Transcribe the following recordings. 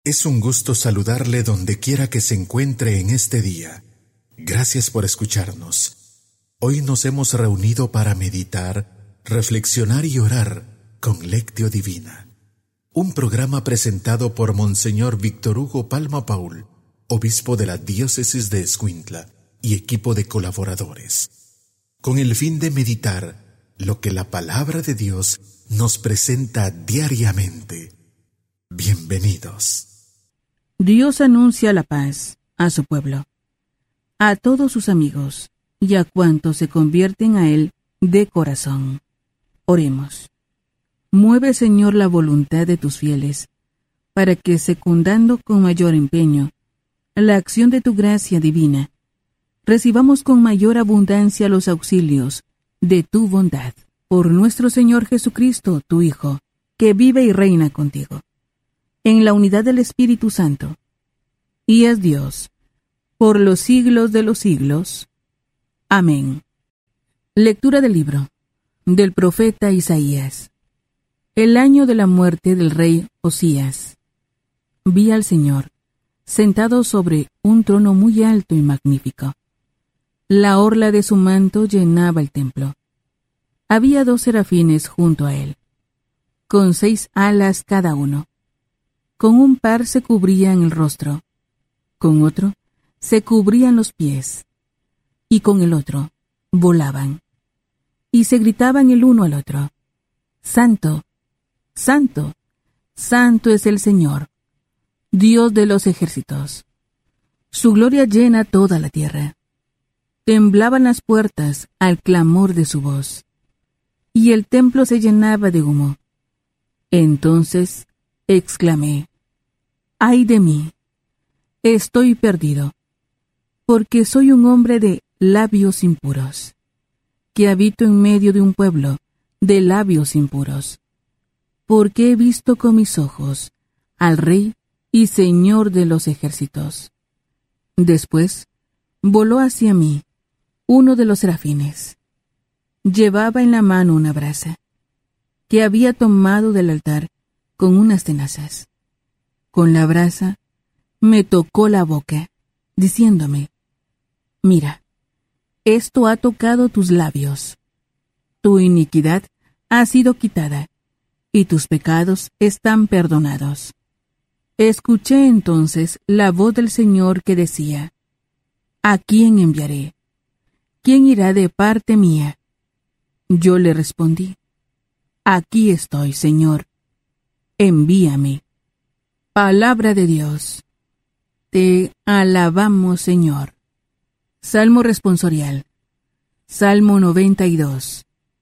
Es un gusto saludarle donde quiera que se encuentre en este día. Gracias por escucharnos. Hoy nos hemos reunido para meditar, reflexionar y orar con Lectio Divina. Un programa presentado por Monseñor Víctor Hugo Palma Paul, obispo de la diócesis de Escuintla, y equipo de colaboradores, con el fin de meditar lo que la palabra de Dios nos presenta diariamente. Bienvenidos. Dios anuncia la paz a su pueblo, a todos sus amigos y a cuantos se convierten a Él de corazón. Oremos. Mueve, Señor, la voluntad de tus fieles, para que, secundando con mayor empeño la acción de tu gracia divina, recibamos con mayor abundancia los auxilios de tu bondad. Por nuestro Señor Jesucristo, tu Hijo, que vive y reina contigo, en la unidad del Espíritu Santo, y es Dios, por los siglos de los siglos. Amén. Lectura del libro del profeta Isaías. El año de la muerte del rey Osías, vi al Señor, sentado sobre un trono muy alto y magnífico. La orla de su manto llenaba el templo. Había 2 serafines junto a él, con 6 alas cada uno. Con un par se cubrían el rostro, con otro se cubrían los pies, y con el otro volaban. Y se gritaban el uno al otro: Santo, Santo, Santo es el Señor, Dios de los ejércitos. Su gloria llena toda la tierra. Temblaban las puertas al clamor de su voz, y el templo se llenaba de humo. Entonces exclamé: ¡ay de mí! Estoy perdido, porque soy un hombre de labios impuros, que habito en medio de un pueblo de labios impuros, porque he visto con mis ojos al Rey y Señor de los ejércitos. Después voló hacia mí uno de los serafines. Llevaba en la mano una brasa, que había tomado del altar con unas tenazas. Con la brasa me tocó la boca, diciéndome: mira, esto ha tocado tus labios. Tu iniquidad ha sido quitada, y tus pecados están perdonados. Escuché entonces la voz del Señor que decía: ¿a quién enviaré? ¿Quién irá de parte mía? Yo le respondí: aquí estoy, Señor, envíame. Palabra de Dios. Te alabamos, Señor. Salmo responsorial. Salmo 92.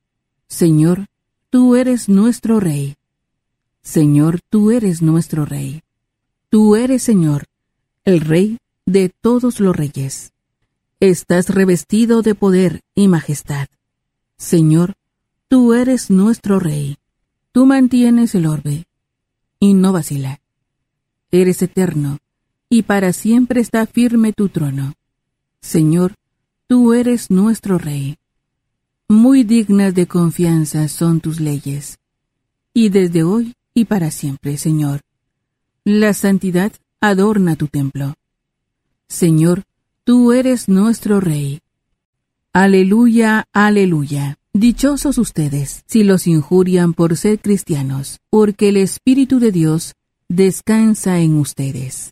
Señor, tú eres nuestro Rey. Señor, tú eres nuestro Rey. Tú eres, Señor, el Rey de todos los reyes. Estás revestido de poder y majestad. Señor, tú eres nuestro Rey. Tú mantienes el orbe y no vacila. Eres eterno, y para siempre está firme tu trono. Señor, tú eres nuestro Rey. Muy dignas de confianza son tus leyes, y desde hoy y para siempre, Señor. La santidad adorna tu templo. Señor, tú eres nuestro Rey. Aleluya, aleluya. Dichosos ustedes si los injurian por ser cristianos, porque el Espíritu de Dios descansa en ustedes.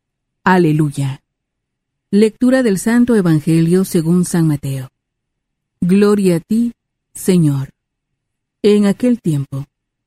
Aleluya. Lectura del Santo Evangelio según San Mateo. Gloria a ti, Señor. En aquel tiempo,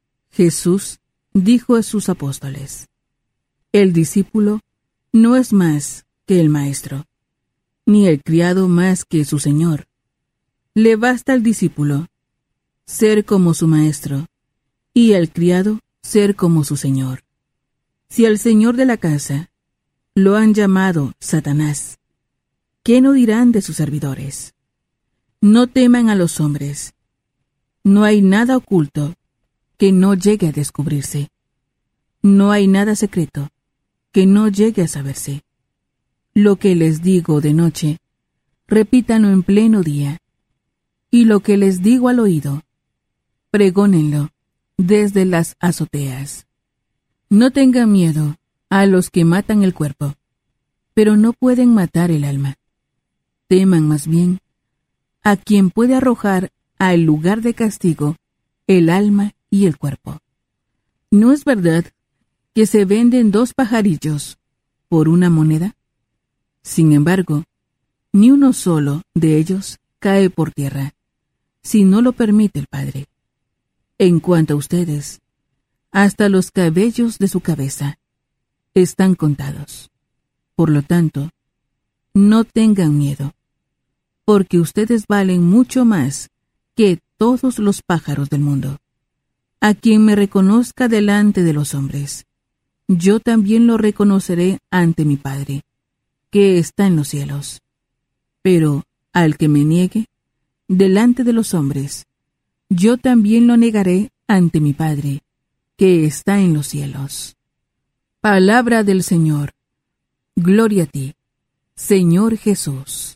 Jesús dijo a sus apóstoles: el discípulo no es más que el maestro, ni el criado más que su señor. Le basta al discípulo ser como su maestro, y al criado ser como su señor. Si al señor de la casa lo han llamado Satanás, ¿qué no dirán de sus servidores? No teman a los hombres. No hay nada oculto que no llegue a descubrirse. No hay nada secreto que no llegue a saberse. Lo que les digo de noche, repítanlo en pleno día. Y lo que les digo al oído, pregónenlo desde las azoteas. No tengan miedo a los que matan el cuerpo, pero no pueden matar el alma. Teman más bien a quien puede arrojar al lugar de castigo el alma y el cuerpo. ¿No es verdad que se venden 2 pajarillos por 1 moneda? Sin embargo, ni uno solo de ellos cae por tierra, si no lo permite el Padre. En cuanto a ustedes, hasta los cabellos de su cabeza están contados. Por lo tanto, no tengan miedo, porque ustedes valen mucho más que todos los pájaros del mundo. A quien me reconozca delante de los hombres, yo también lo reconoceré ante mi Padre, que está en los cielos. Pero al que me niegue delante de los hombres, yo también lo negaré ante mi Padre, que está en los cielos. Palabra del Señor. Gloria a ti, Señor Jesús.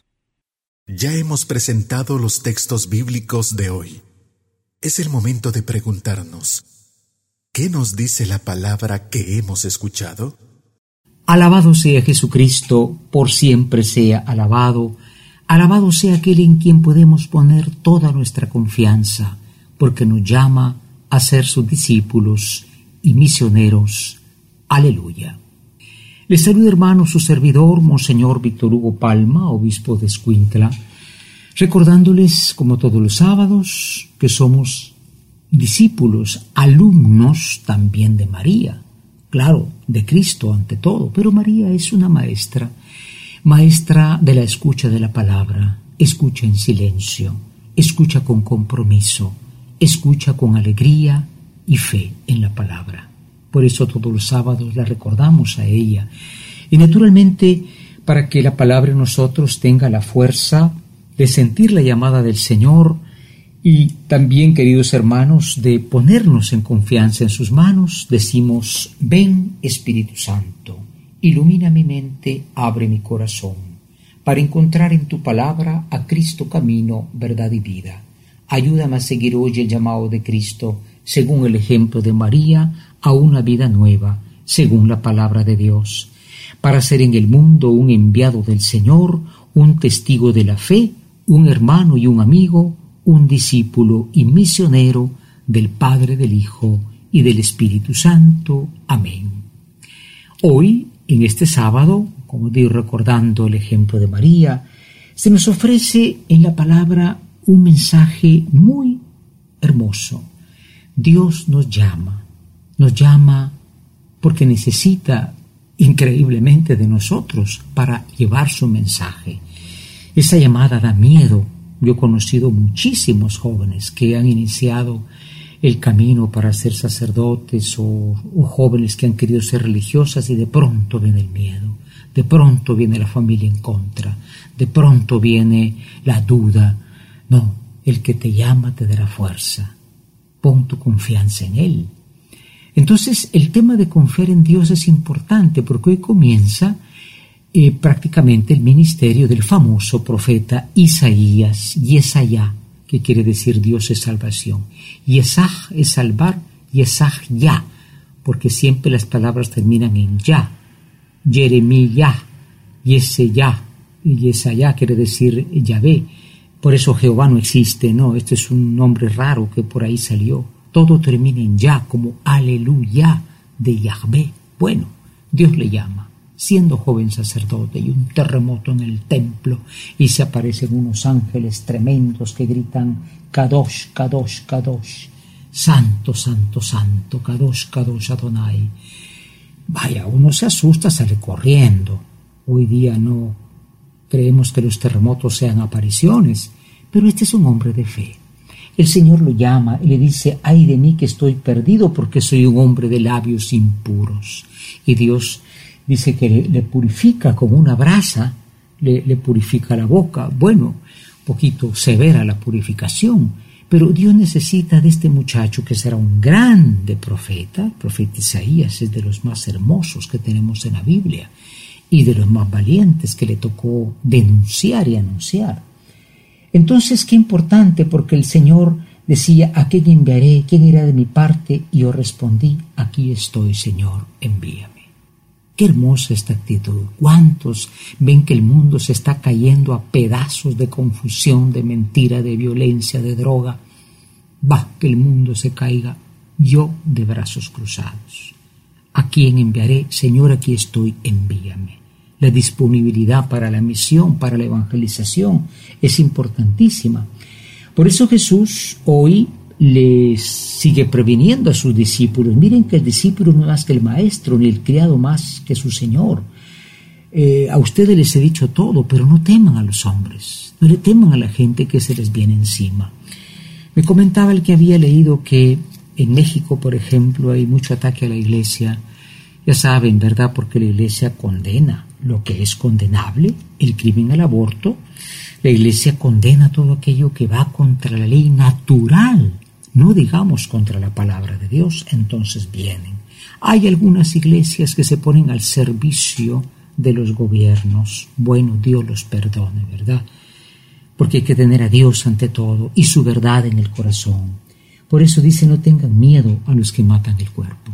Ya hemos presentado los textos bíblicos de hoy. Es el momento de preguntarnos, ¿qué nos dice la palabra que hemos escuchado? Alabado sea Jesucristo, por siempre sea alabado. Alabado sea aquel en quien podemos poner toda nuestra confianza, porque nos llama a ser sus discípulos y misioneros. Aleluya. Les saluda, hermano, su servidor, Monseñor Víctor Hugo Palma, obispo de Escuintla, recordándoles, como todos los sábados, que somos discípulos, alumnos también de María, claro, de Cristo ante todo, pero María es una maestra de la escucha de la palabra, escucha en silencio, escucha con compromiso, escucha con alegría y fe en la palabra. Por eso todos los sábados la recordamos a ella. Y naturalmente, para que la palabra en nosotros tenga la fuerza de sentir la llamada del Señor y también, queridos hermanos, de ponernos en confianza en sus manos, decimos: ven, Espíritu Santo, ilumina mi mente, abre mi corazón, para encontrar en tu palabra a Cristo camino, verdad y vida. Ayúdame a seguir hoy el llamado de Cristo, según el ejemplo de María, a una vida nueva, según la palabra de Dios, para ser en el mundo un enviado del Señor, un testigo de la fe, un hermano y un amigo, un discípulo y misionero del Padre, del Hijo y del Espíritu Santo. Amén. Hoy, en este sábado, como digo, recordando el ejemplo de María, se nos ofrece en la palabra un mensaje muy hermoso. Dios nos llama porque necesita increíblemente de nosotros para llevar su mensaje. Esa llamada da miedo. Yo he conocido muchísimos jóvenes que han iniciado el camino para ser sacerdotes o jóvenes que han querido ser religiosas y de pronto viene el miedo, de pronto viene la familia en contra, de pronto viene la duda. No, el que te llama te dará fuerza. Pon tu confianza en Él. Entonces, el tema de confiar en Dios es importante porque hoy comienza prácticamente el ministerio del famoso profeta Isaías, Yesayá, que quiere decir Dios es salvación. Yesaj es salvar, Yesaj ya, porque siempre las palabras terminan en ya. Jeremías, Yesayá, y Yesayá quiere decir Yahvé. Por eso Jehová no existe, no, este es un nombre raro que por ahí salió. Todo termina en ya, como aleluya de Yahvé. Bueno, Dios le llama, siendo joven sacerdote, y un terremoto en el templo, y se aparecen unos ángeles tremendos que gritan: Kadosh, Kadosh, Kadosh, Santo, Santo, Santo, Kadosh, Kadosh Adonai. Vaya, uno se asusta, sale corriendo. Hoy día no creemos que los terremotos sean apariciones, pero este es un hombre de fe. El Señor lo llama y le dice: ay de mí que estoy perdido porque soy un hombre de labios impuros. Y Dios dice que le purifica como una brasa, le purifica la boca. Bueno, un poquito severa la purificación, pero Dios necesita de este muchacho que será un grande profeta. El profeta Isaías es de los más hermosos que tenemos en la Biblia y de los más valientes que le tocó denunciar y anunciar. Entonces, qué importante, porque el Señor decía: ¿a quién enviaré? ¿Quién irá de mi parte? Y yo respondí: aquí estoy, Señor, envíame. Qué hermosa esta actitud. ¿Cuántos ven que el mundo se está cayendo a pedazos de confusión, de mentira, de violencia, de droga? Va, que el mundo se caiga, yo de brazos cruzados. ¿A quién enviaré? Señor, aquí estoy, envíame. La disponibilidad para la misión, para la evangelización, es importantísima. Por eso Jesús hoy les sigue previniendo a sus discípulos. Miren que el discípulo no es más que el maestro, ni el criado más que su Señor. A ustedes les he dicho todo, pero no teman a los hombres, no le teman a la gente que se les viene encima. Me comentaba el que había leído que en México, por ejemplo, hay mucho ataque a la iglesia. Ya saben, ¿verdad? Porque la iglesia condena lo que es condenable, el crimen al aborto. La iglesia condena todo aquello que va contra la ley natural, no digamos contra la palabra de Dios. Entonces vienen. Hay algunas iglesias que se ponen al servicio de los gobiernos. Bueno, Dios los perdone, ¿verdad? Porque hay que tener a Dios ante todo y su verdad en el corazón. Por eso dice, no tengan miedo a los que matan el cuerpo.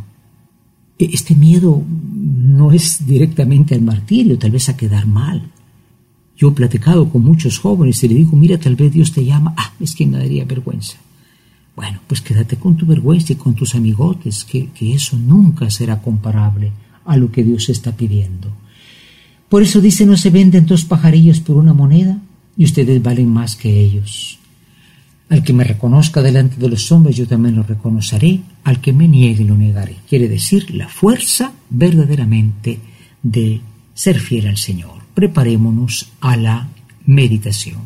Este miedo no es directamente al martirio, tal vez a quedar mal. Yo he platicado con muchos jóvenes y le digo, mira, tal vez Dios te llama. Es que me daría vergüenza. Bueno, pues quédate con tu vergüenza y con tus amigotes, que eso nunca será comparable a lo que Dios está pidiendo. Por eso dice, no se venden 2 pajarillos por 1 moneda y ustedes valen más que ellos. Al que me reconozca delante de los hombres, yo también lo reconoceré. Al que me niegue, lo negaré. Quiere decir, la fuerza verdaderamente de ser fiel al Señor. Preparémonos a la meditación.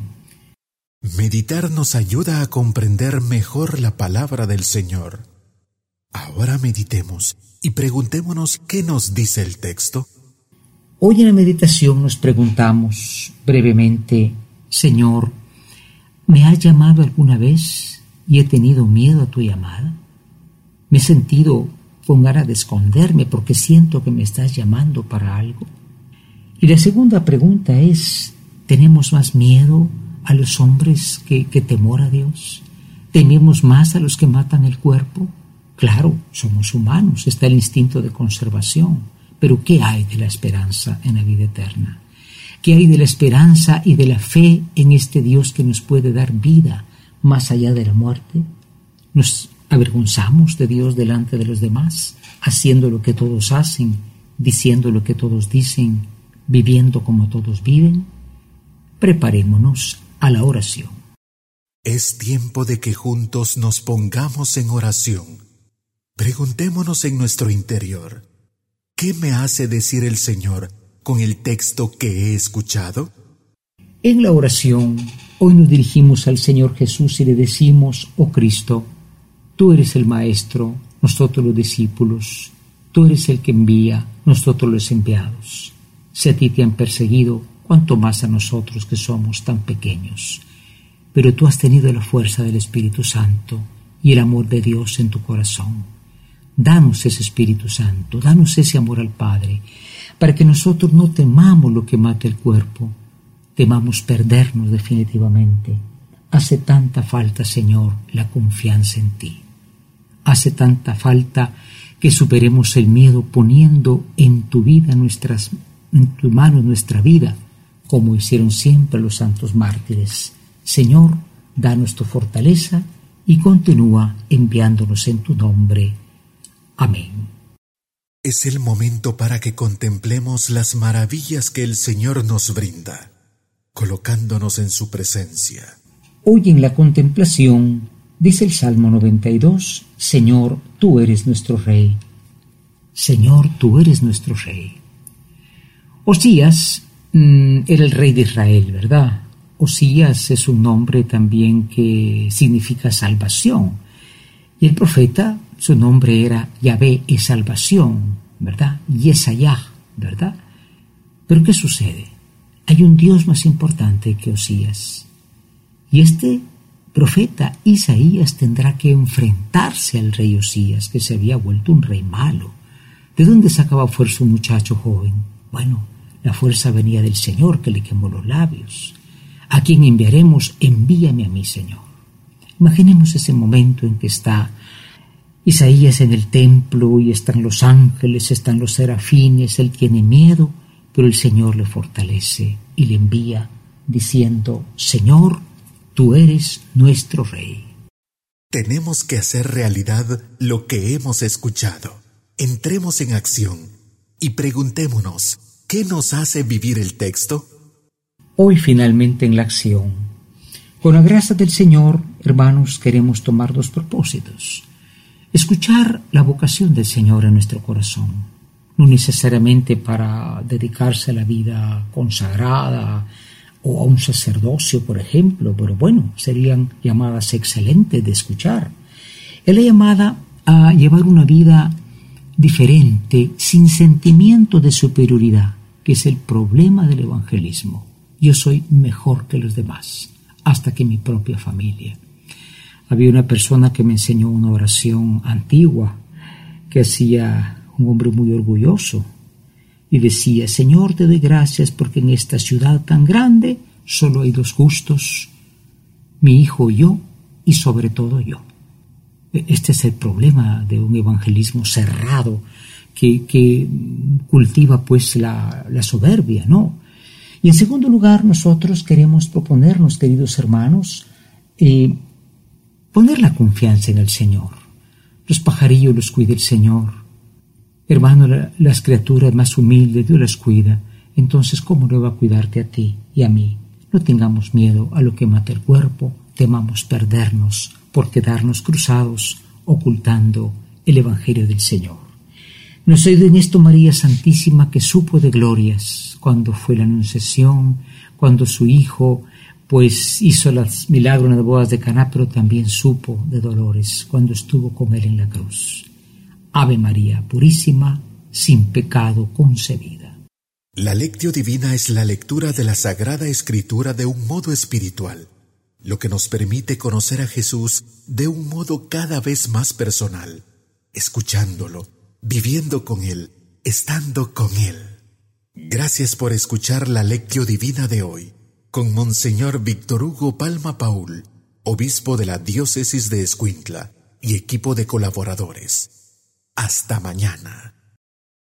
Meditar nos ayuda a comprender mejor la palabra del Señor. Ahora meditemos y preguntémonos qué nos dice el texto. Hoy en la meditación nos preguntamos brevemente, Señor, ¿me has llamado alguna vez y he tenido miedo a tu llamada? ¿Me he sentido con ganas de esconderme porque siento que me estás llamando para algo? Y la segunda pregunta es, ¿tenemos más miedo a los hombres que temor a Dios? ¿Tememos más a los que matan el cuerpo? Claro, somos humanos, está el instinto de conservación, pero ¿qué hay de la esperanza en la vida eterna? ¿Qué hay de la esperanza y de la fe en este Dios que nos puede dar vida más allá de la muerte? ¿Nos avergonzamos de Dios delante de los demás, haciendo lo que todos hacen, diciendo lo que todos dicen, viviendo como todos viven? Preparémonos a la oración. Es tiempo de que juntos nos pongamos en oración. Preguntémonos en nuestro interior, ¿qué me hace decir el Señor con el texto que he escuchado? En la oración, hoy nos dirigimos al Señor Jesús y le decimos, oh Cristo, tú eres el Maestro, nosotros los discípulos, tú eres el que envía, nosotros los enviados. Si a ti te han perseguido, cuánto más a nosotros que somos tan pequeños. Pero tú has tenido la fuerza del Espíritu Santo y el amor de Dios en tu corazón. Danos ese Espíritu Santo, danos ese amor al Padre, para que nosotros no temamos lo que mata el cuerpo, temamos perdernos definitivamente. Hace tanta falta, Señor, la confianza en ti. Hace tanta falta que superemos el miedo poniendo en tu vida en tus manos nuestra vida, como hicieron siempre los santos mártires. Señor, danos tu fortaleza y continúa enviándonos en tu nombre. Amén. Es el momento para que contemplemos las maravillas que el Señor nos brinda, colocándonos en su presencia. Hoy en la contemplación, dice el Salmo 92, Señor, tú eres nuestro Rey. Señor, tú eres nuestro Rey. Osías era el rey de Israel, ¿verdad? Osías es un nombre también que significa salvación. Y el profeta, su nombre era Yahvé es salvación, ¿verdad? Yesayah, ¿verdad? Pero ¿qué sucede? Hay un Dios más importante que Osías. Y este profeta Isaías tendrá que enfrentarse al rey Osías, que se había vuelto un rey malo. ¿De dónde sacaba fuerza un muchacho joven? Bueno, la fuerza venía del Señor que le quemó los labios. ¿A quién enviaremos? Envíame a mí, Señor. Imaginemos ese momento en que está Isaías en el templo y están los ángeles, están los serafines, él tiene miedo, pero el Señor le fortalece y le envía diciendo: Señor, tú eres nuestro Rey. Tenemos que hacer realidad lo que hemos escuchado. Entremos en acción y preguntémonos, ¿qué nos hace vivir el texto? Hoy finalmente en la acción. Con la gracia del Señor, hermanos, queremos tomar 2 propósitos. Escuchar la vocación del Señor en nuestro corazón, no necesariamente para dedicarse a la vida consagrada o a un sacerdocio, por ejemplo, pero bueno, serían llamadas excelentes de escuchar. Es la llamada a llevar una vida diferente, sin sentimiento de superioridad, que es el problema del evangelismo. Yo soy mejor que los demás, hasta que mi propia familia. Había una persona que me enseñó una oración antigua que hacía un hombre muy orgulloso y decía: Señor, te doy gracias porque en esta ciudad tan grande solo hay 2 justos, mi hijo y yo, y sobre todo yo. Este es el problema de un evangelismo cerrado que cultiva pues la soberbia, ¿no? Y en segundo lugar, nosotros queremos proponernos, queridos hermanos, poner la confianza en el Señor. Los pajarillos los cuida el Señor. Hermano, las criaturas más humildes Dios las cuida. Entonces, ¿cómo no va a cuidarte a ti y a mí? No tengamos miedo a lo que mata el cuerpo, temamos perdernos por quedarnos cruzados ocultando el Evangelio del Señor. Nos ayuda en esto María Santísima, que supo de glorias cuando fue la Anunciación, cuando su Hijo pues hizo los milagros en las bodas de Caná, pero también supo de dolores cuando estuvo con él en la cruz. Ave María Purísima, sin pecado concebida. La Lectio Divina es la lectura de la Sagrada Escritura de un modo espiritual, lo que nos permite conocer a Jesús de un modo cada vez más personal, escuchándolo, viviendo con Él, estando con Él. Gracias por escuchar la Lectio Divina de hoy, con Monseñor Víctor Hugo Palma Paul, obispo de la Diócesis de Escuintla y equipo de colaboradores. Hasta mañana.